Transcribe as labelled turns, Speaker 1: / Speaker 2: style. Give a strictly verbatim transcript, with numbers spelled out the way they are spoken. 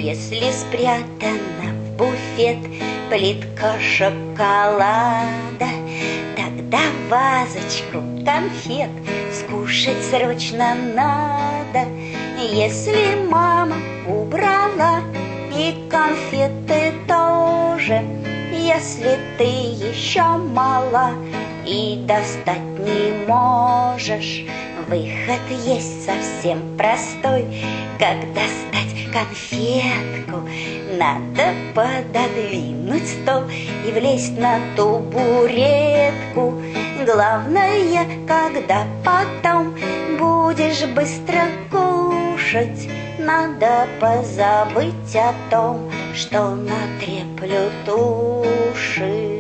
Speaker 1: Если спрятана в буфет плитка шоколада, тогда вазочку конфет скушать срочно надо. Если мама убрала и конфеты тоже, если ты еще мала и достать не можешь, выход есть совсем простой. Как достать конфетку? Надо пододвинуть стол и влезть на табуретку. Главное, когда потом будешь быстро кушать, надо позабыть о том, что натреплют уши.